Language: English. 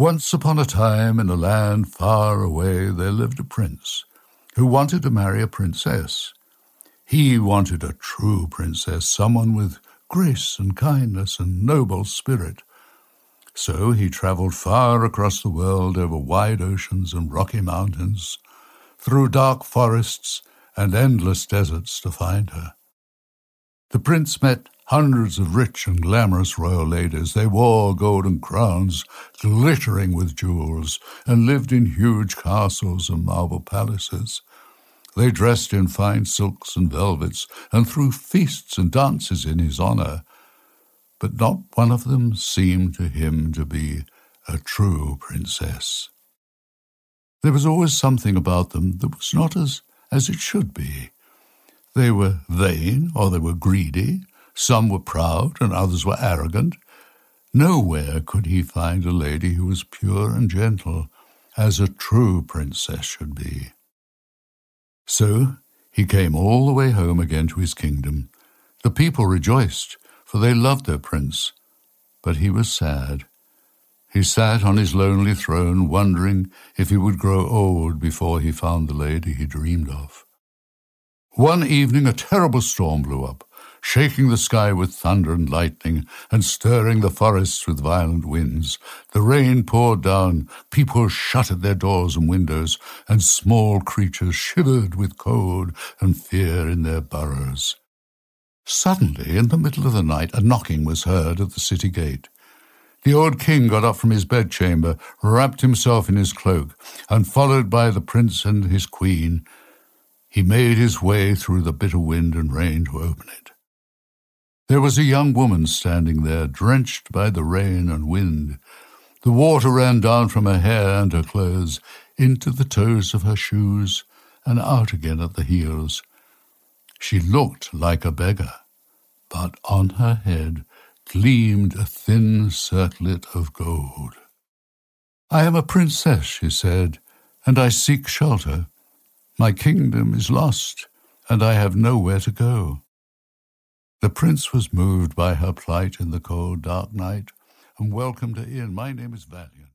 Once upon a time, in a land far away, there lived a prince who wanted to marry a princess. He wanted a true princess, someone with grace and kindness and noble spirit. So he travelled far across the world, over wide oceans and rocky mountains, through dark forests and endless deserts to find her. The prince met hundreds of rich and glamorous royal ladies. They wore golden crowns glittering with jewels and lived in huge castles and marble palaces. They dressed in fine silks and velvets and threw feasts and dances in his honour. But not one of them seemed to him to be a true princess. There was always something about them that was not as it should be. They were vain or they were greedy. Some were proud and others were arrogant. Nowhere could he find a lady who was pure and gentle, as a true princess should be. So he came all the way home again to his kingdom. The people rejoiced, for they loved their prince. But he was sad. He sat on his lonely throne, wondering if he would grow old before he found the lady he dreamed of. One evening a terrible storm blew up, shaking the sky with thunder and lightning, and stirring the forests with violent winds. The rain poured down, people shuttered their doors and windows, and small creatures shivered with cold and fear in their burrows. Suddenly, in the middle of the night, a knocking was heard at the city gate. The old king got up from his bedchamber, wrapped himself in his cloak, and followed by the prince and his queen, he made his way through the bitter wind and rain to open it. There was a young woman standing there, drenched by the rain and wind. The water ran down from her hair and her clothes, into the toes of her shoes, and out again at the heels. She looked like a beggar, but on her head gleamed a thin circlet of gold. "I am a princess," she said, "and I seek shelter. My kingdom is lost, and I have nowhere to go." The prince was moved by her plight in the cold, dark night, and welcomed her in. "My name is Valiant."